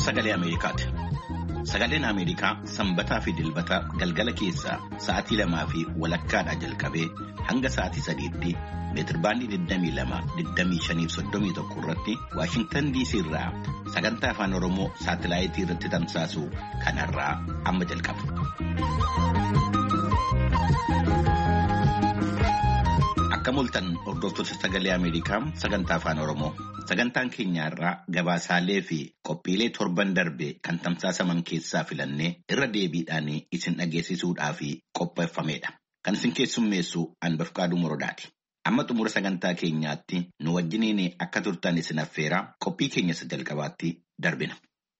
sagalee Ameerikaati. Sagaleen Ameerikaa sanbataa fi dilbata galgala keessaa sa'aatii 2 fi walakkaadhaa jalqabee hanga sa'aatii 3tti meetirbaandii 22-25-31 irratti Waashingtan DC irraa sagantaa afaan Oromoo saatalaayitii irratti tamsaasu kanarraa amma jalqaba. Akka mul'atan hordoftoota sagalee Ameerikaa sagantaa afaan Oromoo. Sagantaan keenyaarraa gabaasaalee fi qophiilee torban darbe kan tamsaasaman keessaa filannee irra deebiidhaan isin dhageessisuudhaaf qopheeffamedha. Kan isin keessummeessu Anbafqaaduu Morodaati. Amma xumura sagantaa keenyaatti nu wajjiniin akka turtan isin affeeraa qophii keenya jalqabaatti darbina.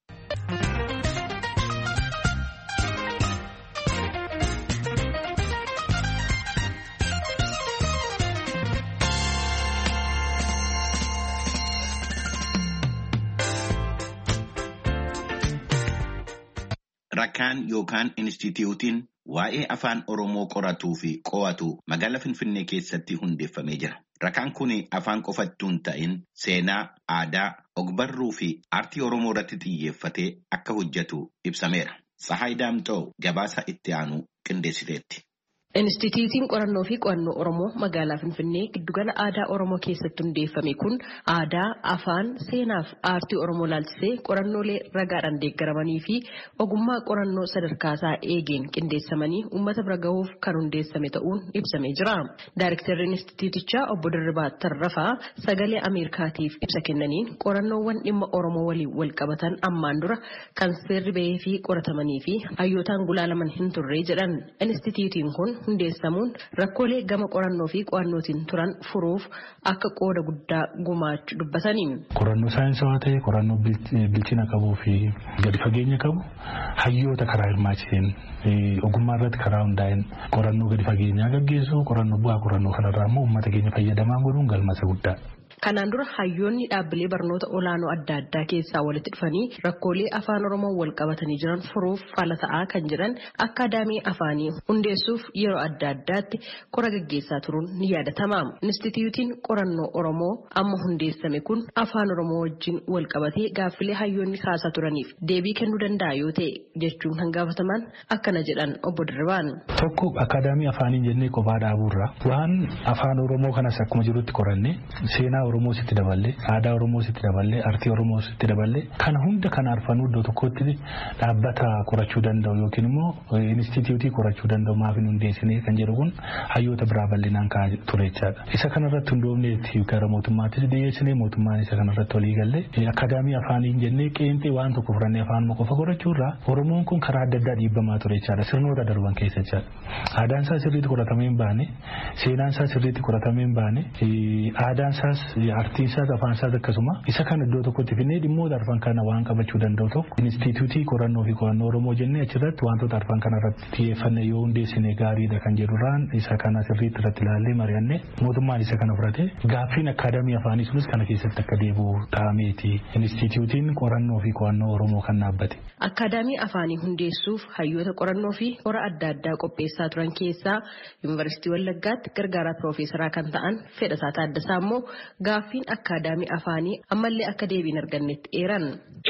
Rakkaan yookaan Inistituutiin waa'ee afaan Oromoo qoratuu fi qo'atu magaalaa Finfinnee keessatti hundeeffamee jira. Rakkaan kun afaan qofattuu hin ta'in seenaa, aadaa, ogbarruu fi aartii Oromoo irratti xiyyeeffatee akka hojjetu ibsameera. Tsahaay Daamxoo gabaasa itti aanu qindeessiteetti. Inistituutiin qorannoo fi qo'annoo Oromoo magaalaa Finfinnee giddugala aadaa Oromoo keessatti hundeeffame kun aadaa, afaan, seenaa fi aartii Oromoo laalchisee qorannoolee ragaadhaan deeggaramanii fi ogummaa qorannoo sadarkaasaa eegeen qindeessamanii uummata bira gahuuf kan hundeessame ta'uun ibsamee jira. Daayirektarri Inistituutichaa obbo Dirribaa Tarrafaa sagalee Ameerikaatiif ibsa kennaniin qorannoowwan dhimma Oromoo waliin wal qabatan ammaan dura kan seerri bahee fi qoratamanii fi hayyootaan gulaalaman hin turre jedhan. Inistituutiin kun hundeessamuun rakkoolee gama qorannoo fi qo'annootiin turan furuuf akka qooda guddaa gumaachu dubbatanii. Qorannoo saayinsawaa ta'e, qorannoo bilchina qabuu fi gadi fageenya qabu hayyoota karaa hirmaachiseen ogummaa irratti karaa hundaa'een qorannoo gadi fageenyaa gaggeessu, qorannoo bu'aa qorannoo kanarraa immoo uummata keenya fayyadamaa godhuun galmasa guddaa. Kanaan dura hayyoonni dhaabbilee barnoota olaanoo adda addaa keessaa walitti dhufanii rakkoolee afaan Oromoo wal qabatanii jiran furuuf fala ta'aa kan jiran akkaadaamii afaanii hundeessuuf yeroo adda addaatti qora gaggeessaa turuun ni yaadatama. Inistituutiin qorannoo Oromoo amma hundeessame kun afaan Oromoo wajjin wal qabatee gaaffilee hayyoonni kaasaa turaniif deebii kennuu danda'a yoo ta'e jechuun kan gaafataman akkana jedhan obbo Dirribaan. Tokko akkaadaamii afaanii jennee kophaa dhaabuurra waan afaan Oromoo kanas akkuma jirutti qoranne seenaa Oromoo sitti daballee, aadaa Oromoo sitti daballee, aartii Oromoo sitti daballee kana hunda kan arfanuu iddoo tokkotti dhaabbata qorachuu danda'u yookiin immoo inistituutii qorachuu danda'u maaf hin hundeessine kan jedhu kun hayyoota biraa bal'inaan kaa'aa ture jechaadha. Isa kanarratti hundoofneetti gara mootummaattis dhiyeessine mootummaan isa kanarratti walii galee akkaadaamii afaanii jennee qeenxee waan tokko furannee afaanuma qofa qorachuurraa Oromoon kun karaa adda addaa dhiibbamaa ture jechaadha. Sirnoota darban keessa jechaadha. Aadaan isaa sirriitti qoratamee hin baane, seenaan isaa sirriitti qoratamee hin baane, aadaan isaas aartiin isaas afaan isaas akkasuma isa kana iddoo tokkotti finnee dhimmoota arfan kana waan qabachuu danda'u tokko inistituutii qorannoo fi qo'annoo Oromoo jennee achirratti wantoota arfan kana irratti xiyyeeffannee yoo hundeessine gaariidha kan jedhurraan isa kana sirriitti irratti ilaallee mari'annee mootummaan isa kana fudhatee gaaffiin akkaadaamii afaanii sunis kana keessatti akka deebi'u taa'ameeti inistituutiin qorannoo fi qo'annoo Oromoo kan dhaabbate. Akkaadaamii afaanii hundeessuuf hayyoota qorannoo fi qora adda addaa qopheessaa turan keessaa Yuunivarsiitii Wallaggaatti gargaaraa Piroofeesaraa kan ta'an Fedhasaa Taaddasaa immoo gaaffiin akkaadaamii afaanii ammallee akka deebiin argannetti eeran.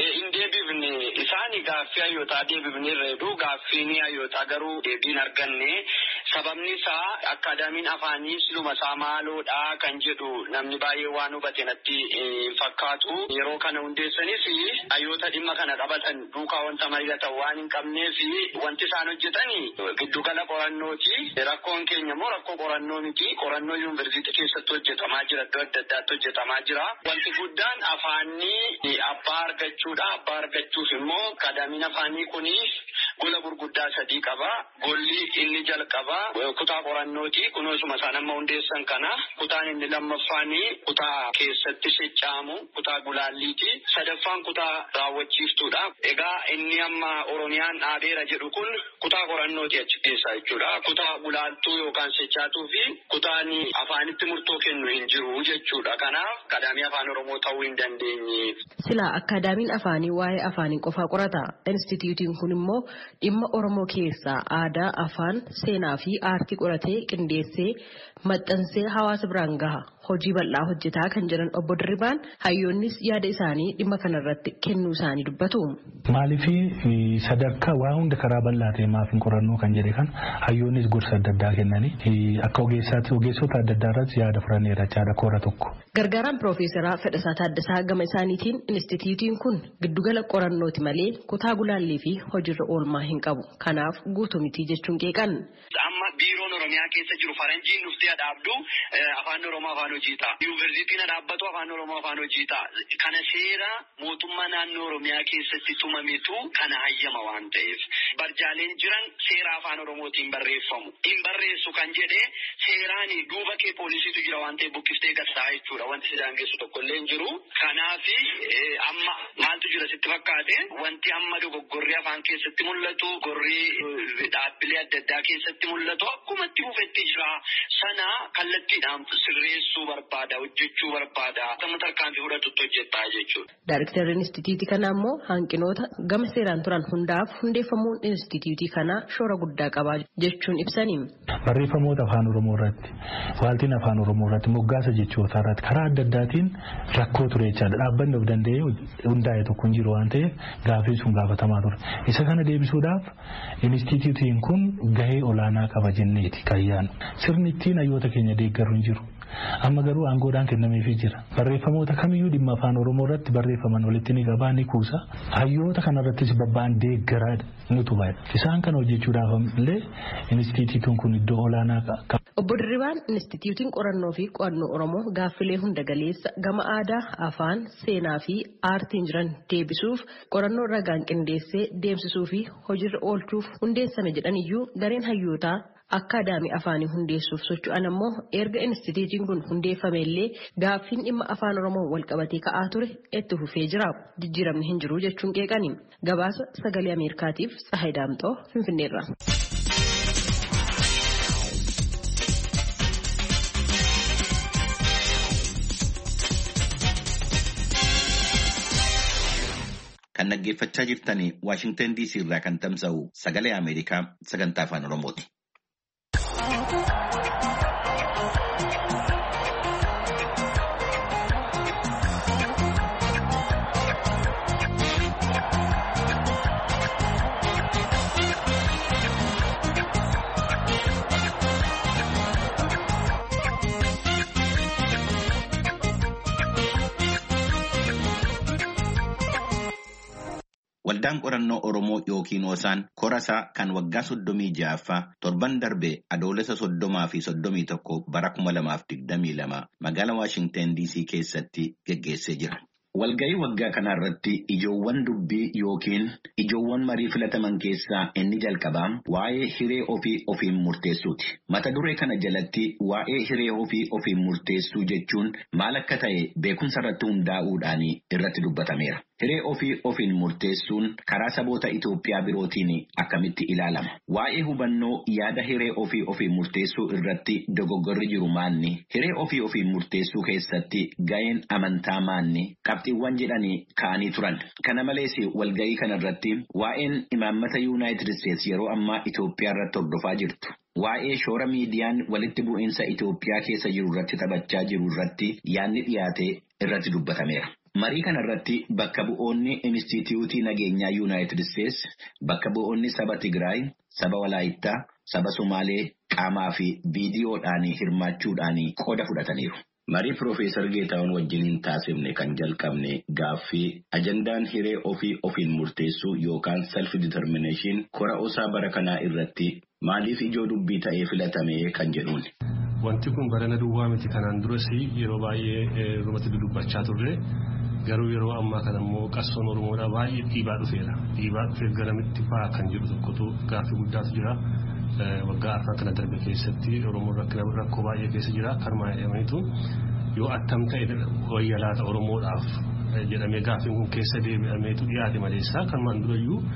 Isaanii gaaffii hayyootaa deebifneerreedu gaaffiin hayyootaa garuu deebiin arganne sababni isaa akkaadaamiin afaanii siluma isaa maaloodha kan jedhu namni baay'ee waan hubate natti fakkaatu. Yeroo kana hundeessanis hayyoota dhimma kana qabatan duukaa wanta mari'atan waan hin qabneef wanti isaan hojjetanii giddugala qorannooti. Rakkoon keenya immoo rakkoo qorannoo miti. Qorannoo yuunivarsiitii keessatti hojjetamaa jira, iddoo adda addaatti hojjetamaa jira. Wanti guddaan afaanii abbaa argachuudha. Abbaa argachuuf immoo akkaadaamiin afaanii kuni gola gurguddaa 3 qaba. Golli inni jalqaba kutaa qorannooti. Kunoosuma isaan amma hundeessan kana. Kutaan inni lammaffaan kutaa keessatti sochaamu kutaa gulaalliiti. Sadaffaan kutaa raawwachiiftuudha. Egaa inni amma Oromiyaan dhaabeera jedhu kun kutaa qorannooti achi keessaa jechuudha. Kutaa gulaaltuu yookaan sochaatuu fi kutaan afaanitti murtoo kennu hin jiru jechuudha. Kanaaf akkaadaamii afaan Oromoo ta'uu hin dandeenye. Sila akkaadaamiin afaanii waa'ee afaanii qofaa qorata. Inistituutiin kun immoo dhimma Oromoo keessaa aadaa, afaan, seenaa fi aartii qoratee qindeessee maxxansee hawaasa biraan gaha hojii bal'aa hojjetaa kan jiran obbo Dirribaan hayyoonnis yaada isaanii dhimma kanarratti kennuu isaanii dubbatu. Maaliifii sadarkaa waa hunda karaa bal'aa ta'e maaf hin qorannoo kan jedhe kan hayyoonnis gorsa adda addaa kennanii akka ogeessota adda addaa irratti yaada furaneera jechaadha koora tokko. Gargaaraan Piroofeesaraa Fedhasaa Taaddasaa gama isaaniitiin Inistituutiin kun giddugala qorannooti malee kutaa gulaallii fi hojiirra oolmaa hin qabu. Kanaaf guutuu miti jechuun qeeqan. Amma biiroon Oromiyaa keessa jiru faranjiin dhuftee dhaabdu afaan Oromoo afaan hojii ta'a. Yuunivarsiitiin dhaabbatu afaan Oromoo afaan hojii ta'a. Kana seera mootummaa naannoo Oromiyaa keessatti tumametu kana hayyama waan ta'eef barjaaleen jiran seera afaan Oromootiin barreeffamu. Hin barreessu kan jedhee seeraan duuba kee poolisiitu jira waan ta'eef buqqiftee gastaa jechuudha. Wanti si daangessu tokkollee hin jiru. Kanaaf amma maaltu jira sitti fakkaate wanti amma dogoggorrii afaan keessatti mul'atu gorrii dhaabbilee adda addaa keessatti mul'atu akkuma itti fufetti jira. Sana kallattiidhaan sirreessuu barbaada, hojjechuu barbaada. Amma tarkaanfii fudhatutti hojjettaa jechuudha. Daayirektarri Inistituutii kanaa immoo hanqinoota gama seeraan turan hundaaf hundeeffamuun Inistituutii kanaa shoora guddaa qaba jechuun ibsani. Barreeffamoota afaan Oromoo irratti, waaltiin afaan Oromoo irratti, moggaasa jechoota irratti karaa adda addaatiin rakkoo ture jechaadha. Dhaabbanni of danda'ee hundaa'e tokko hin jiru waan ta'eef gaaffii sun gaafatamaa ture. Isa kana deebisuudhaaf Inistituutiin kun gahee olaanaa qaba jenneeti kayyaan. Sirni ittiin hayyoota keenya deeggaru hin jiru. Amma garuu aangoodhaan kennameefii jira. Barreeffamoota kamiyyuu dhimma afaan Oromoo irratti barreeffaman walitti ni qabaa ni kuusa. Hayyoota kanarrattis babba'an deeggaraa nutu baay'ata. Isaan kana hojjechuudhaaf illee Inistituutiin kun iddoo olaanaa qaba. Obbo Dirribaan Inistituutiin qorannoo fi qo'annoo Oromoo gaaffilee hunda galeessa gama aadaa, afaan, seenaa fi aartiin jiran deebisuuf qorannoo ragaan qindeessee deemsisuu fi hojiirra oolchuuf hundeessame jedhaniyyuu gareen hayyootaa akkaadaamii afaanii hundeessuuf socho'an ammoo erga Inistituutiin kun hundeeffame illee gaaffiin dhimma afaan Oromoo walqabatee ka'aa ture itti fufee jira. Jijjiiramni hin jiru jechuun qeeqani. Gabaasa Sagalee Ameerikaatiif Tsahaay Daamxoo Finfinneerra. Kan dhaggeeffachaa jirtanii Waashingtan DC irraa kan tamsa'u Sagalee Ameerikaa sagantaa afaan Oromooti. Waldaan qorannoo Oromoo yookiin Hoosaan korasaa kan waggaa 36ffaa torban darbe adoolessa 30 fi 31 bara 2022 magaalaa Waashingtan DC keessatti geggeessee jira. Walgahii waggaa kanarratti ijoowwan dubbii yookiin ijoowwan marii filataman keessaa inni jalqabaa waa'ee hiree ofii ofiin murteessuuti. Mata duree kana jalatti waa'ee hiree ofii ofiin murteessuu jechuun maal akka ta'e beekumsa irratti hundaa'uudhaan irratti dubbatameera. Hiree ofii ofiin murteessuun karaa saboota Itoophiyaa birootiin akkamitti ilaalama? Waa'ee hubannoo yaada hiree ofii ofiin murteessuu irratti dogoggorri jiru maanni? Hiree ofii ofiin murteessuu keessatti ga'een amantaa maanni? Qabxiiwwan jedhanii ka'anii turan. Kana malees walgahii kanarratti waa'een imaammata Yuunaayitid Isteetsi yeroo ammaa Itoophiyaa irratti hordofaa jirtu. Waa'ee shoora miidiyaan walitti bu'iinsa Itoophiyaa keessa jiru irratti taphachaa jiru irratti yaadni dhiyaate irratti dubbatameera. Marii kanarratti bakka bu'oonni Inistituutii Nageenyaa Yuunaayitid Isteetsi, bakka bu'oonni saba Tigraay, saba Walaayittaa, saba Somaalee qaamaa fi viidiyoodhaan hirmaachuudhaan qooda fudhataniiru. Marii Piroofeesar Geetaahuun wajjiniin taasifne kan jalqabne gaaffii ajandaan hiree ofii ofiin murteessuu yookaan self-determination kora osaa bara kanaa irratti maaliif ijoo dubbii ta'ee filatame kan jedhuun. Wanti kun barana duwwaa miti kanaan duras yeroo baay'ee rumatti dubbachaa turre. Garuu yeroo ammaa kana immoo qabsoon Oromoodhaa baay'ee dhiibaa dhufeera. Dhiibaa dhufee garamitti fa'aa kan jedhu tokkotu gaaffii guddaatu jira. Waggaa afaan kana darbe keessatti Oromoon rakkoo baay'ee keessa jira. Karmaa jedhamaniitu yoo attam ta'e wayyalaata Oromoodhaaf jedhamee gaaffiin kun keessa deebi'ameetu dhiyaate maleessaa kanumaan durayyuu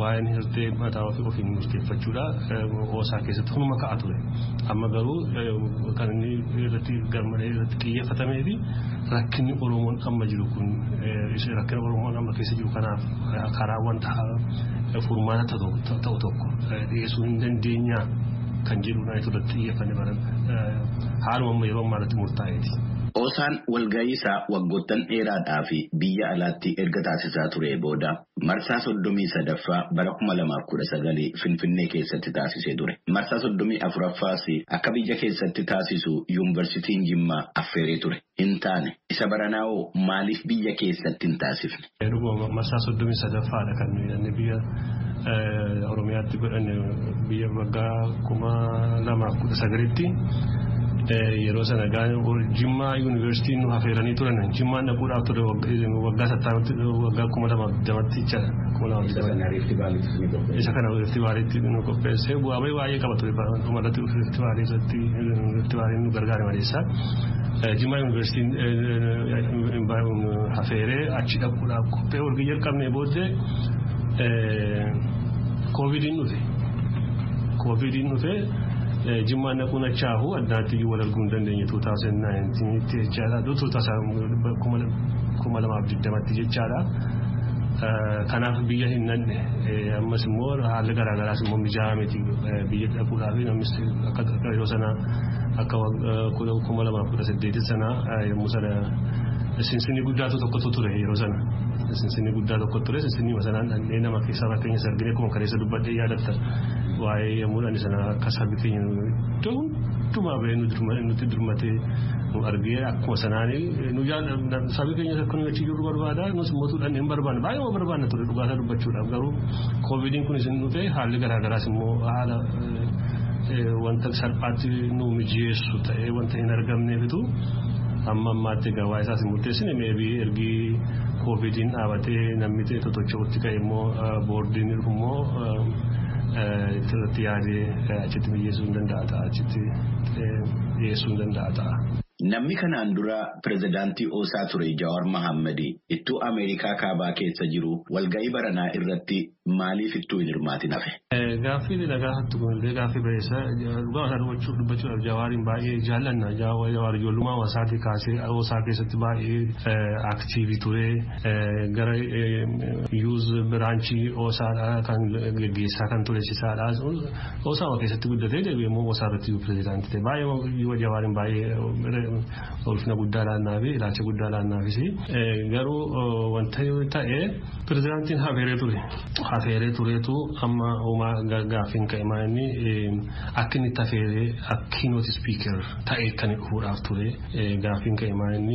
waa'een hirtee mataa ofiin murteeffachuudha oosaa keessatti hunuma ka'a ture. Amma garuu kan inni irratti garmalee irratti xiyyeeffatamee fi rakkinni Oromoon amma jiru kun rakkina Oromoon amma keessa jiru kanaaf karaa wanta furmaata ta'u tokko dhiyeessuu hin dandeenyaa kan jedhudha irratti xiyyeeffannee baran haaluma amma yeroo ammaatti murtaa'eeti. Oosaan walgahii isaa waggoottan dheeraadhaa fi biyya alaatti erga taasisaa ture booda marsaa 33ffaa bara 2019 Finfinnee keessatti taasisee ture. Marsaa 34ffaas akka biyya keessatti taasisu yuunivarsiitiin Jimmaa affeeree ture. Hin taane isa baranaa'oo maaliif biyya keessatti hin taasifne? Marsaa 33ffaadha kan inni biyya Oromiyaatti godhanne biyya waggaa 2019tti. Yeroo sana Jimmaa yuunivarsiitiin nu affeeranii turan Jimmaan dhaquudhaaf ture waggaa 2020tti jala. Isa kana Rift Valleytti nu qopheessee bu'aa baay'ee qaba ture dhumarratti Rift Valley nu gargaare maleessa. Jimmaa yuunivarsiitiin affeeree achi dhaquudhaaf qophee walgahii jalqabnee booddee Koovidiin dhufe. Jimmaan dhaquun achaahu addaatti wal arguu hin dandeenye 2019tti jechaadha. 2020tti jechaadha. Kanaaf biyya hin nanne ammas immoo haalli garaagaraas immoo mijaa'aa miti biyya dhaquudhaaf namnis akka yeroo sana akka 2018 sana yommuu sana sinsinni guddaatu tokkotu ture yeroo sana. Sinsinni guddaa tokko ture sinsinni masanaan nama keessaa fakkeenya sargine kuma kareessa dubbadhee yaadatta waa'ee yommuudhaan sana akka sabbi keenya hundumaa ba'ee nuti durmatee nu argee akkuma sanaanii nu sabbi keenya akka nu achi jirru barbaada nus mootuudhaan hin barbaanne baay'ee barbaanna ture dhugaataa dubbachuudhaaf garuu koovidiin kun isin dhufe haalli garaagaraas immoo haala wanta salphaatti nu mijeessu ta'ee wanta hin argamneefitu amma ammaatti gawaa isaas murteessine meebii ergii Koovidiin dhaabatee namni ta'e tottolchuutti ka'e immoo boordiin immoo irratti yaadee achitti mijeessuu hin danda'a ta'a achitti dhiyeessuu hin danda'a ta'a. Namni kanaan dura pirezidaantii Oosaa ture Jawaar Mohaammed ittuu Ameerikaa kaabaa keessa jiru walgahii baranaa irratti maaliif ittuu hin hirmaatin hafe? Gaaffii dhagaa hattu kunillee gaaffii bareessa dhugaa isaa dubbachuudhaaf Jawaariin baay'ee jaallanna. Jawaar ijoollummaa Oosaatii kaasee Oosaa keessatti baay'ee aktiivii ture gara yuuz biraanchii Oosaadhaa kan geggeessaa kan tureessisaadha. Oosaa keessatti guddatee deebi'ee immoo Oosaa irratti pirezidaantii ta'e baay'ee Jawaariin baay'ee ulfina guddaa laannaa fi ilaalcha guddaa laannaafis garuu wanta ta'e pirezidaantiin hafeeree tureetu amma uumaa gaaffiin ka'e maa'inni akka inni itti hafeeree akkiinooti spiiker ta'e kan dhufuudhaaf ture gaaffiin ka'e maa'inni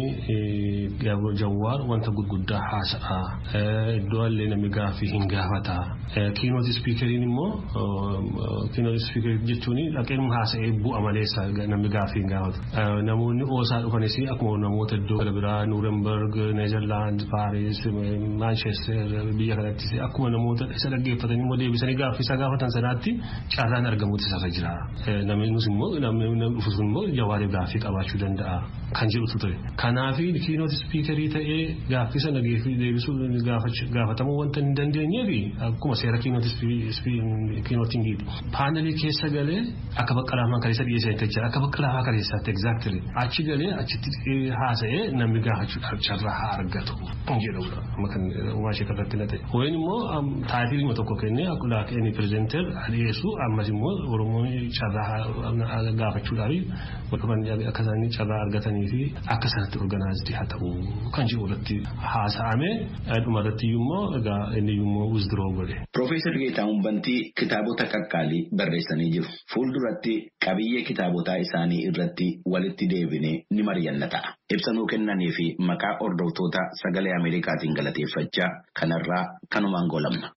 Jawaar wanta gurguddaa haasa'a iddoo illee namni gaaffii hin gaafata kiinooti spiikeriin immoo kiinooti spiikerii jechuun dhaqeen haasa'ee bu'a maleessa namni gaaffii hin gaafatu namoonni Oosaa dhufanis akkuma namoota iddoo gara biraa Nuurenberg, Neezerlaand, Paaris, Maanchester biyya kanattis akkuma namoota isa dhaggeeffatanii immoo deebisanii gaaffii isaa gaafatan sanaatti carraan argamuutu isarra jira. Namni immoo dhufus immoo Jawaariif gaaffii qabaachuu danda'a kan jedhutu ture. Kanaaf kiinooti spiikerii ta'ee gaaffii sana deebisuu gaafatamuu wanta hin dandeenyeef akkuma seera kiinootiin giidhi. Paanelii keessa galee akka baqqalaamaa kaleessa dhiyeessanii jira akka baqqalaamaa kaleessaatti exactly. Achi galee achitti haasa'ee namni gaafachuudhaaf carraa haa argatu jedhudha. Amma kan uumaa ishee irratti na ta'e. Ho'iin immoo taayitilii tokko kennee akkuma inni pirezidaantii dhiyeessu ammas immoo Oromoon carraa gaafachuudhaaf akka isaanii carraa argatanii fi akka sanatti organaayizidii haa ta'u kan jiru irratti haasa'ame dhumarratti immoo egaa inni immoo withdraw godhe. Profeesar Geetaahuun Bantii kitaabota qaqqaalii barreessanii jiru. Fuulduratti qabiyyee kitaabotaa isaanii irratti walitti deebinee ni mari'anna ta'a. Ibsanuu kennanii fi maqaa hordoftoota sagalee Ameerikaatiin galateeffachaa kanarraa kanumaan goolabna.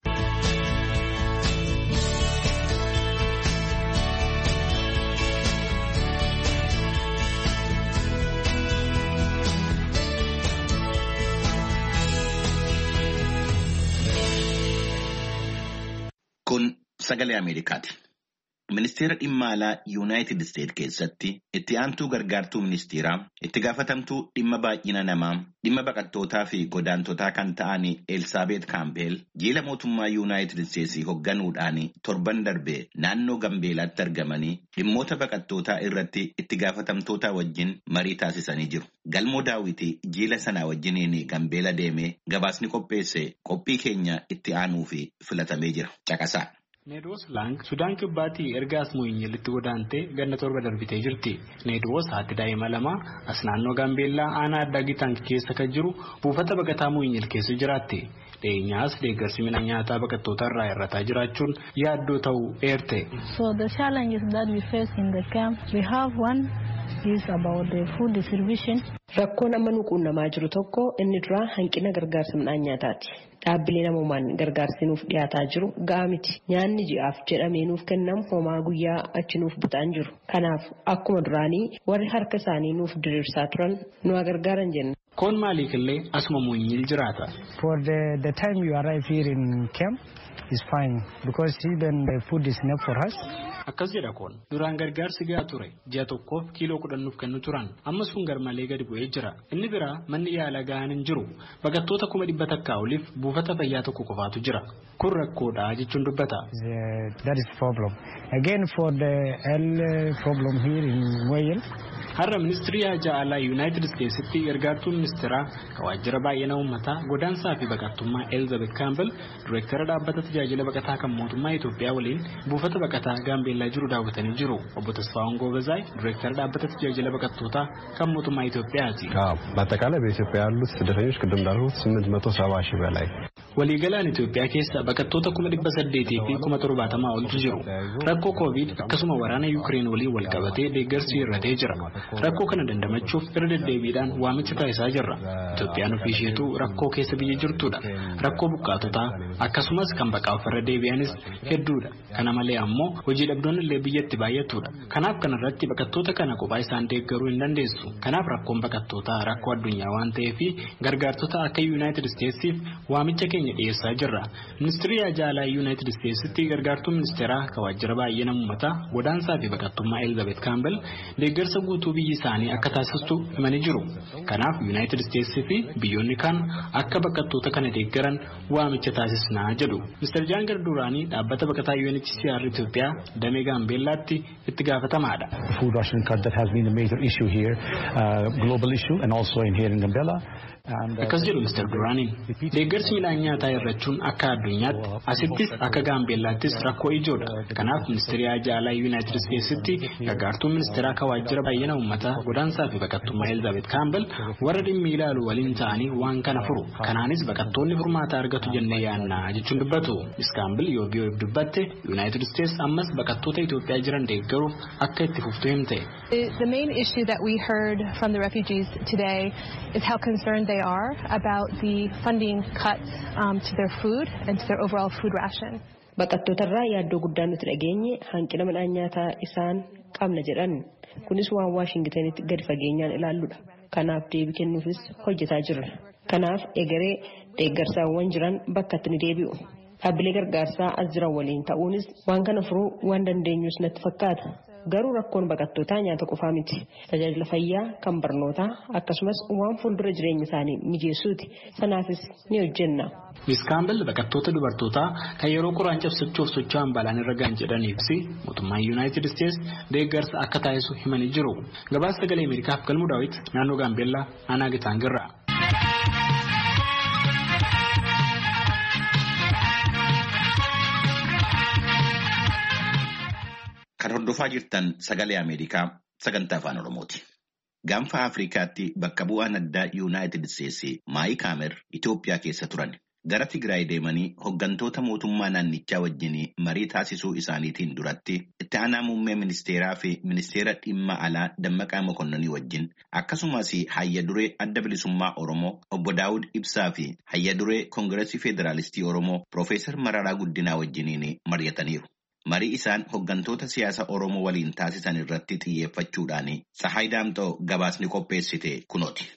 Kun sagalee Ameerikaati. Ministeera dhimma alaa Yuunaayitid Isteet keessatti itti aantuu gargaartuu ministeeraa itti gaafatamtuu dhimma baay'ina namaa dhimma baqattootaa fi godaantotaa kan ta'an Elsaabeet Kaampeel jiila mootummaa Yuunaayitid Isteetsii hoogganuudhaan torban darbe naannoo Gambeelaatti argamanii dhimmoota baqattootaa irratti itti gaafatamtoota wajjin marii taasisanii jiru. Galmoo Daawwitii jiila sanaa wajjiniin Gambeela deemee gabaasni qopheesse qophii keenya itti aanuu fi filatamee jira. Caqasaa. Needwoos Laang Sudaan Kibbaatii erga Asmooyinyiilitti godaantee ganna torba darbitee jirti. Needwoos haati daa'ima lama as naannoo Gaambeellaa aanaa addaa Gitaank keessa kan jiru buufata baqataa Mooyinyil keessa jiraatti. Dhiyeenyaas deeggarsi midhaan nyaataa baqattoota irraa hir'ataa jiraachuun yaaddoo ta'uu eerte. So the challenges that we face in the camp, we have one is about the food distribution. Rakkoon amma nu quunnamaa jiru tokko inni dura hanqina gargaarsa midhaan nyaataati. Dhaabbilee namoomaan gargaarsi nuuf dhiyaataa jiru ga'aa miti. Nyaanni ji'aaf jedhamee nuuf kennamu homaa guyyaa achi nuuf butaan jiru. Kanaaf akkuma duraanii warri harka isaanii nuuf diriirsaa turan nu gargaaran jenna. Koon maaliif illee asuma Mooyinyil jiraata. For the time you arrive here in camp is fine because even the food is enough for us. Akkas jedha koon duraan gargaarsi gahaa ture ji'a tokkoof kiiloo 10 nuuf kennu turan amma sun garmalee gadi bu'ee jira. Inni biraa manni yaalaa gahaan hin jiru baqattoota 100 takkaa oliif buufata fayyaa tokko qofaatu jira. Kun rakkoodha jechuun dubbata. That is problem. Again for the problem here in Mooyinyil. Har'a ministirii haajaa alaa Yuunaayitid Isteetsitti gargaartuun ministeeraa waajjira baay'ina uummataa godaansaa fi baqattummaa Elsaabeet Kaampeel direektara dhaabbata tajaajila baqataa kan mootummaa Itoophiyaa waliin buufata baqataa Gaambeellaa jiru daawwatanii jiru. Obbo Tasfaawwan Goobezaay direektara dhaabbata tajaajila baqattootaa kan mootummaa Itoophiyaati. በአጠቃላይ በኢትዮጵያ ያሉት ስደተኞች ቅድም እንዳልኩት 870 ሺህ በላይ waliigalaan Itoophiyaa keessa baqattoota 800 fi 70 oltu jiru. Rakkoo Covid akkasuma waraana Yuukireen waliin wal qabatee deeggarsi hir'atee jira. Rakkoo kana dandamachuuf irra deddeebiidhaan waamicha taasisaa jirra. Itoophiyaan ofii isheetu rakkoo keessa biyya jirtudha. Rakkoo buqqaatotaa akkasumas kan baqaa ofirra deebi'anis hedduudha. Kana malee ammoo hojii dhabdoonni illee biyyatti baay'atudha. Kanaaf kanarratti baqattoota kana kophaa isaan deeggaruu hin dandeessu. Kanaaf rakkoon baqattootaa rakkoo addunyaa waan ta'eef gargaartota akka Yuunaayitid Isteetsiif waamicha keenya dhiyeessaa jirra. Ministirii haajaa alaa Yuunaayitid Isteetsitti gargaartuu ministeeraa kan waajjira baay'ina uummataa godaansaa fi baqattummaa Elsaabeet Kaampeel deeggarsa guutuu biyyi isaanii akka taasistu himanii jiru. Kanaaf Yuunaayitid Isteetsi fi biyyoonni kaan akka baqattoota kana deeggaran waamicha taasisnaa jedhu. Mr. Jaangar Duraanii dhaabbata baqataa UNHCR Itoophiyaa damee Gaambeellaatti itti gaafatamaadha. Food ration cut that has been a major issue here, global issue and also in here in Gambella. Akkas jedhu Mr. Duraaniin deeggarsi midhaan nyaataa hir'achuun akka addunyaatti asittis akka Gaambeellaattis rakkoo ijoodha. Kanaaf ministirii haajaa alaa Yuunaayitid Isteetsitti gargaartuun ministeeraa kan waajjira baay'ina uummataa godaansaa fi baqattummaa Elsaabeet Kaampeel warra dhimmi ilaalu waliin ta'anii waan kana furu. Kanaanis baqattoonni furmaata argatu jennee yaannaa jechuun dubbatu. Ms. Kaampeel yoo biyyoif dubbatte Yuunaayitid Isteets ammas baqattoota Itoophiyaa jiran deeggaruuf akka itti fuftu himte. The main issue that we heard from the refugees today is how concerned they are about the funding cuts to their food and to their overall food ration. Baqattootarraa yaaddoo guddaan nuti dhageenye hanqina midhaan nyaataa isaan qabna jedhan. Kunis waan Waashingtanitti gadi fageenyaan ilaalludha. Kanaaf deebii kennuufis hojjetaa jirra. Kanaaf egeree deeggarsaawwan jiran bakkatti ni deebi'u. Dhaabbilee gargaarsaa as jiran waliin ta'uunis waan kana furuu waan dandeenyus natti fakkaata. Garuu rakkoon baqattootaa nyaata qofaa miti. Tajaajila fayyaa kan barnootaa akkasumas waan fuuldura jireenya isaanii mijeessuuti. Sanaafis ni hojjenna. Ms. Kaampeel baqattoota dubartootaa kan yeroo qoraan cabsachuuf socho'an balaan irra ga'an jedhaniif mootummaan Yuunaayitid Isteets deeggarsa akka taasisu himanii jiru. Gabaasa sagalee Ameerikaaf Galmuu Daawit naannoo Gaambeellaa aanaa Gitaangirraa. Kan hordofaa jirtan sagalee Ameerikaa sagantaa afaan Oromooti. Gaanfa Afrikaatti bakka bu'aan addaa Yuunaayitid Isteetsi Maayik Haamer Itoophiyaa keessa turan. Gara Tigraay deemanii hooggantoota mootummaa naannichaa wajjin marii taasisuu isaaniitiin duratti itti aanaa muummee ministeeraa fi ministeera dhimma alaa Dammaqaa Mokonninii wajjin akkasumas hayya duree adda bilisummaa Oromoo obbo Daawud Ibsaa fi hayya duree Koongireesii Federaalistii Oromoo Profeesar Mararaa Guddinaa wajjiniin mari'ataniiru. Marii isaan hooggantoota siyaasa Oromoo waliin taasisan irratti xiyyeeffachuudhaan Sahaay Daamxoo gabaasni qopheessite kunooti.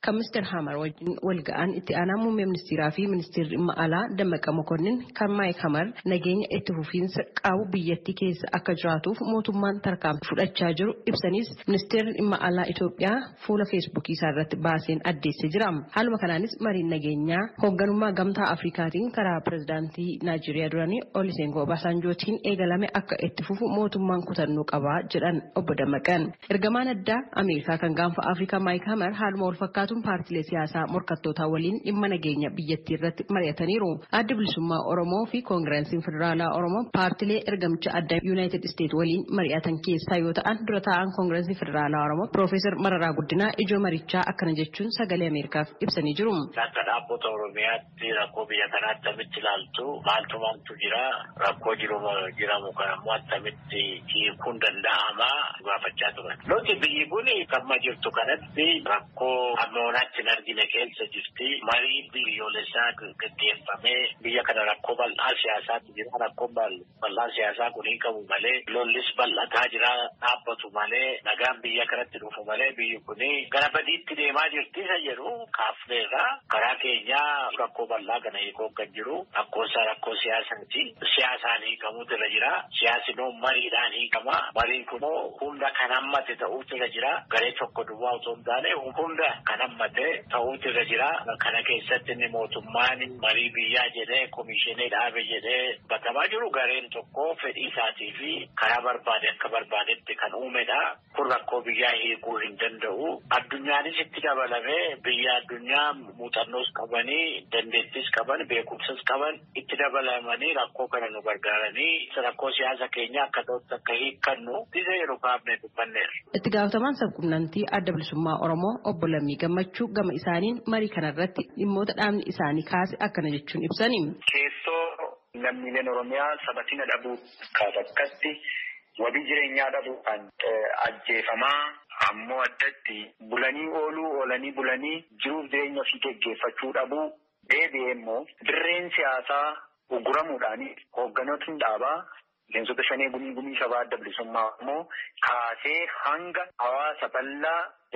kan Mr. Hamar wajjin wal ga'an itti aanaa muummee ministeeraa fi ministeerri dhimma alaa Dammaqa Mokonnin kan Maayik Hamar nageenya itti fufiinsa qabu biyyattii keessa akka jiraatuuf mootummaan tarkaanfii fudhachaa jiru ibsanis ministeerri dhimma alaa Itoophiyaa fuula feesbuukii isaa irratti baaseen addeessee jira. Haaluma kanaanis mariin nageenyaa hoogganummaa gamtaa Afrikaatiin karaa pirezidaantii Naayijeeriyaa duranii Olusegun Obasanjootiin eegalame akka itti fufu mootummaan kutannoo qabaa jedhan obbo Dammaqan. Ergamaan addaa Ameerikaa kan gaanfa Afrikaa Maayik Hamar haaluma wal fakkaatuun paartilee siyaasaa morkattootaa waliin dhimma nageenya biyyattii irratti mari'ataniiru. Adda bilisummaa Oromoo fi Koongireesiin Federaalaa Oromoo paartilee ergamicha addaa Yuunaayitid Isteet waliin mari'atan keessaa yoo ta'an dura taa'an Koongireesii Federaalaa Oromoo Piroofeesar Mararaa Guddinaa ijoo marichaa akkana jechuun sagalee Ameerikaaf ibsanii jiru. Akka dhaabbata Oromiyaatti rakkoo biyya kanaatti akkamitti ilaaltu maaltu jira rakkoo jiramu kan ammoo akkamitti hiikuun danda'ama gaafachaa turan. Nuti biyyi kun kamma jirtu kanatti rakkoo ammoonaatti hin argine keessa jirti. Marii biyyoolessaa gaggeeffamee biyya kana rakkoo bal'aa siyaasaatti jira. Rakkoo bal'aa siyaasaa kun hin qabu malee lollis bal'ataa jira dhaabbatu malee nagaan biyya kanatti dhufu malee biyyi kun gara badiitti deemaa jirti isa jedhu kaafneerra karaa keenyaa rakkoo bal'aa kana hiikoo kan jiru rakkoo siyaasaati. Siyaasaan hiikamuutu irra jira. Siyaasni mariidhaan hiikama. Mariin kunoo hunda kan hammate ta'uutu irra jira. Garee tokko duwwaa otoo hin taane hunda kan hammate ta'uutu irra jira. Kana keessatti inni mootummaan marii biyyaa jedhee komishinii dhaabe jedhee batamaa jiru gareen tokko fedhii isaatii fi karaa barbaade akka barbaadetti kan uumedha. Kun rakkoo biyyaa hiikuu hin danda'u. Addunyaanis itti dabalamee biyya addunyaa muuxannoos qabanii dandeettis qaban beekumsas qaban itti dabalamanii rakkoo kana nu gargaaranii rakkoo siyaasa keenya akka ta'utti akka hiikkannu isa yeroo kaafnee dubbanneerra. Itti gaafatamaan sabquunnamtii adda bilisummaa Oromoo obbo Lammii Gammachuu gama isaaniin marii kanarratti dhimmoota dhaabni isaanii kaase akkana jechuun ibsani. Keessoo lammiileen Oromiyaa sabatina dhabuu kaasatti wabii jireenyaa dhabuudhaan ajjeefamaa ammoo addatti bulanii oolanii bulanii jiruuf jireenya ofii geggeeffachuu dhabuu deebi'ee immoo dirreen siyaasaa uguramuudhaan hoogganootni dhaabaa miseensota shanee gumii sabaa adda bilisummaa immoo kaasee hanga hawaasa bal'aa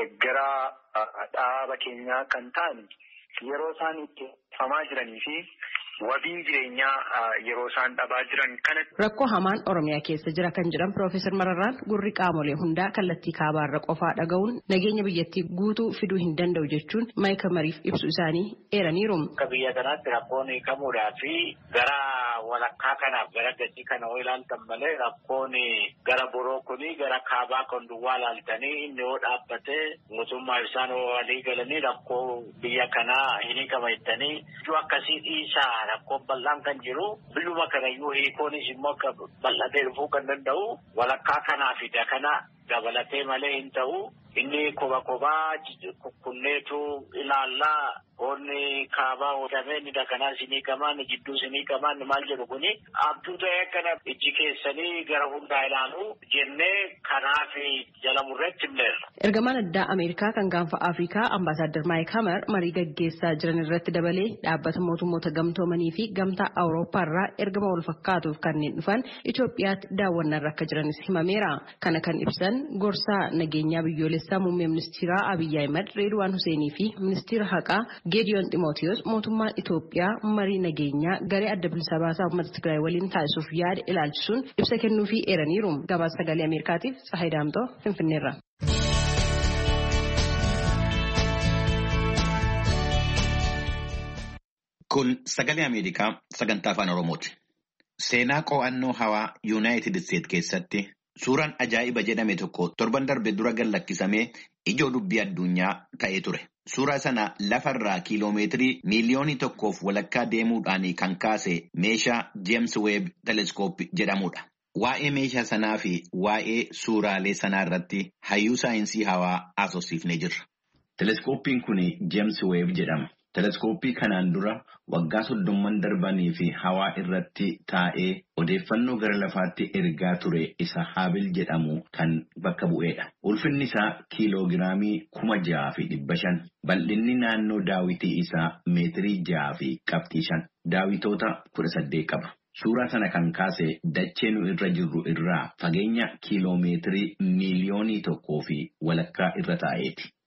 deggeraa dhaaba keenyaa kan ta'an yeroo isaan itti famaa jiranii fi wabii jireenyaa yeroo isaan dhabaa jiran kana. Rakkoo hamaan Oromiyaa keessa jira kan jedhan Piroofeesar Mararraan gurri qaamolee hundaa kallattii kaabaarra qofaa dhaga'uun nageenya biyyattii guutuu fiduu hin danda'u jechuun Maayik Hamariif ibsu isaanii eeraniiru. Akka biyya kanaatti rakkoon hiikamuudhaa fi gara walakkaa kanaaf gara gatii kana yoo ilaaltan malee rakkoon gara boroo kuni gara kaabaa kan duwwaa ilaaltanii inni yoo dhaabbatee mootummaa isaan walii galanii rakkoo biyya kanaa hin hiikama jettanii ijoo akkasii dhiisaa rakkoo bal'aan kan jiru biyyuma kanayyuu hiikoonis immoo akka bal'atee dhufuu kan danda'u walakkaa kanaa fi kana dabalatee malee hin ta'u inni kophaa kunneetu ilaallaa onni kaabaa oodamee ni dakanaa sinii qamaan jidduu sinii qamaan maal jedhu kuni abduu ta'ee akkana ijji keessanii gara hundaa ilaalu jennee kanaaf jala murreetti himneerra. Ergamaan addaa Ameerikaa kan gaanfa Afrikaa Ambaasaadder Maayik Hamar marii gaggeessaa jiran irratti dabalee dhaabbata mootummoota gamtoomanii fi gamtaa Awurooppaa irraa ergama wal fakkaatuuf kanneen dhufan Itoophiyaatti daawwannaarra akka jiranis himameera. Kana kan ibsan gorsaa nageenyaa biyyoolessaa muummee ministeeraa Abiyyi Ahimad Reedwaan Huseenii fi ministeera haqaa Geediyoon Ximootiyos mootummaan Itoophiyaa marii nageenyaa garee adda bilisa baasaa uummata Tigraay waliin taasisuuf yaada ilaalchisuun ibsa kennuufii eeraniiru. Gabaasa sagalee Ameerikaatiif Tsahaay Daamtoo Finfinneerra. Kun sagalee Ameerikaa sagantaa afaan Oromooti. Seenaa qo'annoo hawaa Yuunaayitid Isteet keessatti suuraan ajaa'iba jedhame tokko torban darbe dura gallakkisamee ijoo dubbii addunyaa ta'ee ture. Suuraa sana lafarraa kiiloomeetirii miiliyoonii 1.5 deemuudhaan kan kaase meeshaa James Webb Telescope jedhamudha. Waa'ee meeshaa sanaa fi waa'ee suuraalee sanaa irratti hayyuu saayinsii hawaa haasofsiifnee jirra. Teleskooppiin kun James Webb jedhama. Teleskooppii kanaan dura waggaa 30 darbanii fi hawaa irratti taa'ee odeeffannoo gara lafaatti ergaa ture isa Haabil jedhamu kan bakka bu'eedha. Ulfinni isaa kiiloogiraamii 6,500. Bal'inni naannoo daawitii isaa meetirii 6 fi qabxii 5. Daawitoota 18 qaba. Suuraa sana kan kaase dachee nu irra jirru irraa fageenya kiiloomeetirii miiliyoonii 1.5 irra taa'eeti.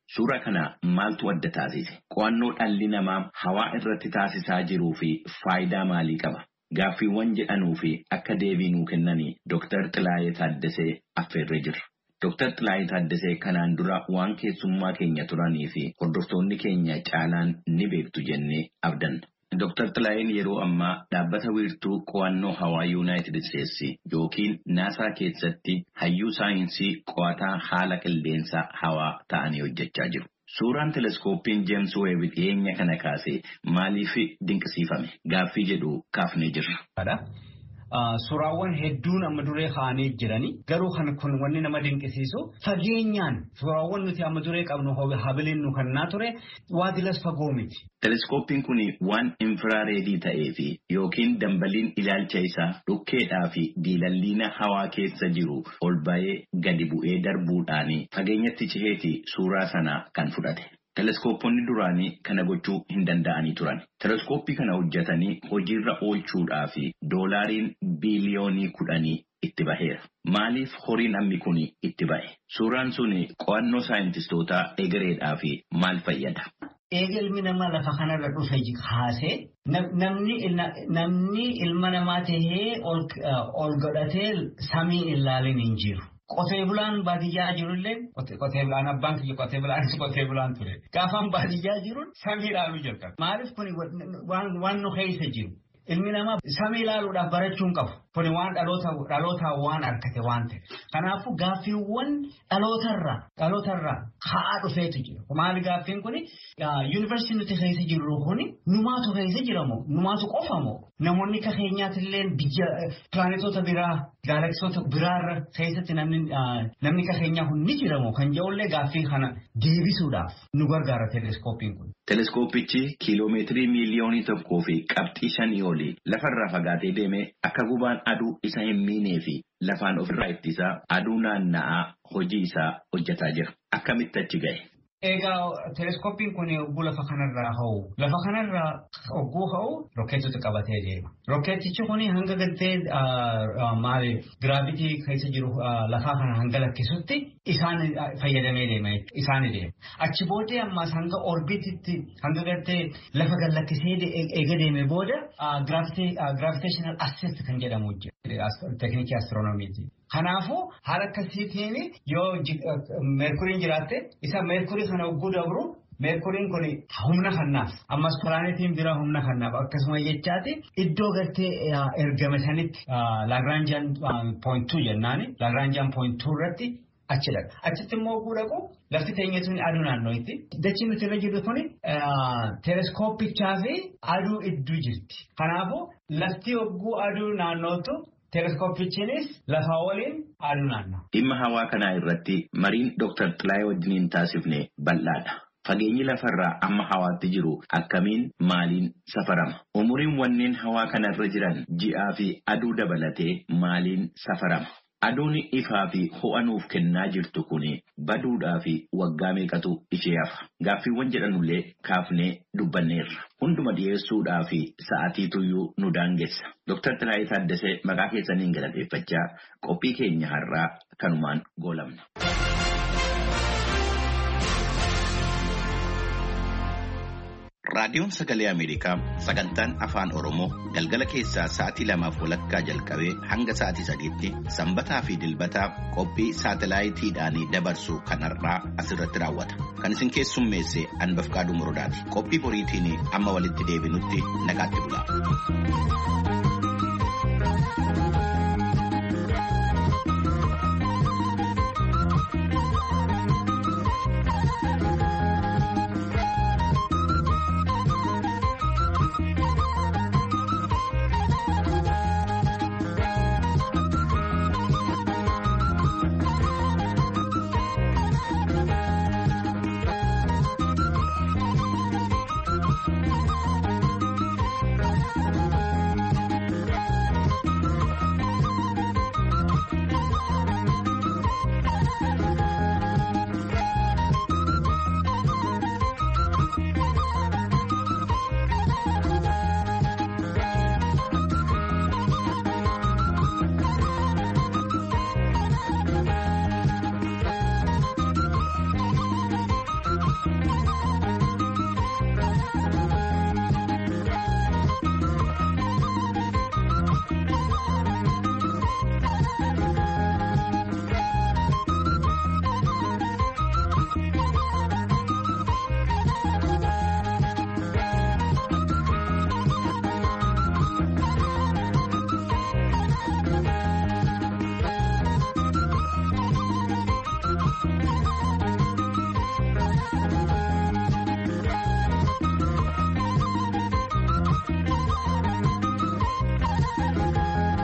Suuraa kana maaltu adda taasise? Qo'annoo dhalli namaa hawaa irratti taasisaa jiruu fi faayidaa maalii qaba? Gaaffiiwwan jedhanuu fi akka deebii nuu kennanii Dr. Xilaayee Taaddasee affeerree jirra. Dr. Xilaayee Taaddasee kanaan dura waan keessummaa keenya turanii fi hordoftoonni keenya caalaan ni beektu jennee abdanna. Dr. Xilaayeen yeroo ammaa dhaabbata wiirtuu qo'annoo hawaa Yuunaayitid Isteetsi yookiin naasaa keessatti hayyuu saayinsii qo'ataa haala qilleensa hawaa ta'anii hojjechaa jiru. Suuraan teleskooppiin James Webb dhiyeenya kana kaasee maaliif dinqisiifame? Gaaffii jedhu kaafnee jirra. Suuraawwan hedduun amma duree kaa'anii jiranii garuu kun wanni nama dinqisiisu fageenyaan suuraawwan nuti amma duree qabnu habiliin nu kannaa ture waadilas fagoo miti. Teleskooppiin kun waan infiraareedii ta'ee fi yookiin dambaliin ilaalcha isaa dhukkeedhaa fi diilalliina hawaa keessa jiru ol ba'ee gadi bu'ee darbuudhaan fageenyatti ciheeti suuraa sana kan fudhate. Teleskooponni duraanii kana gochuu hin danda'anii turan. Teleskooppii kana hojjetanii hojiirra oolchuudhaa fi doolaariin biliyoonii 10 itti baheera. Maaliif horiin ammi kun itti bahe? Suuraan sun qo'annoo saayintistootaa egereedhaa fi maal fayyada? Ilmi namaa lafa kanarra dhufe kaasee namni ilma namaa tahee ol godhatee samii ilaalin hin jiru. Qotee bulaan baadiyyaa jirullee qotee bulaan abbaan kiyya qotee bulaan ture. Gaafaan baadiyyaa jiruun samii ilaaluu jalqabe. Maaliif kun waan nu keessa jiru? Ilmi namaa samii ilaaluudhaaf barachuun qabu. Kuni waan dhalootaa waan argate waan ta'e. Kanaafuu gaaffiiwwan dhalootarraa ka'aa dhufeetu jira. Maali gaaffiin kuni yuunivarsiitii nuti keessa jirru kuni numaatu keessa jiramoo numaatu qofamoo namoonni ka keenyaatillee biyya pilaanetoota biraa gaalaksisoota biraarra keessatti namni ka keenyaa kun ni jiramoo kan jedhullee gaaffii kana deebisuudhaaf nu gargaara teleskooppiin kun. Teleskooppichi kiiloomeetirii miliyoonii 1 fi qabxii 5 olii lafarraa fagaatee deemee akka gubaan aduu isa hin miinee fi lafaan ofirraa ittisaa aduu naanna'aa hojii isaa hojjetaa jira. Akkamitti achi gahe? Egaa teleskooppiin kun yogguu lafa kanarraa ha'u. Lafa kanarraa yogguu ha'u rokkeetota qabatee deema. Rokkeetichi kun hanga galtee giraavitii keessa jiru lafaa kana hanga lakkisutti isaan fayyadamee deema. Achi booddee ammas hanga orbititti hanga galtee lafa gallakkisee eega deeme booda gravitational assist kan jedhamu jira. Teknikii astiroonomiiti. Kanaafuu haala akkasiitiin yoo meerkuriin jiraatte isa meerkurii kana yogguu dabru meerkuriin kun humna kannaaf ammas pilaanetiin biraa humna kannaaf akkasuma jechaati iddoo gartee ergame sanitti Lagrangian point 2 jennaani Lagrangian point 2 irratti achi dhaqa. Achitti immoo yogguu dhaqu lafti teenyetuun aduu naannootti. Dachiin nuti irra jirru kun teleeskooppichaa fi aduu idduu jirti. Kanaafuu lafti yogguu aduu naannootu teleskooppichiinis lafa waliin aduu naannoo. Dhimma hawaa kanaa irratti mariin Dr. Xilaayee wajjiniin taasifne bal'aadha. Fageenyi lafarraa amma hawaatti jiru akkamiin maaliin safarama? Umuriin wanneen hawaa kanarra jiran ji'aa fi aduu dabalatee maaliin safarama? Aduun ifaa fi ho'a nuuf kennaa jirtu kun baduudhaa fi waggaa meeqatu ishee hafa? Gaaffiiwwan jedhanullee kaafnee dubbanneerra. Hunduma dhiyeessuudhaa fi sa'aatiituyyuu nu daangessa. Dr. Xilaayee Taaddasee maqaa keessaniin galateeffachaa qophii keenya har'aa kanumaan goolabna. Raadiyoon Sagalee Ameerikaa sagantaan Afaan Oromoo galgala keessaa sa'aatii 2:00 jalqabee hanga sa'aatii 3:00 sanbataa fi dilbataa qophii saatalaayitiidhaan dabarsu kanarraa asirratti raawwata. Kan isin keessummeesse Anbafqaaduu Morodaati. Qophii boriitiin amma walitti deebinutti nagaatti bula.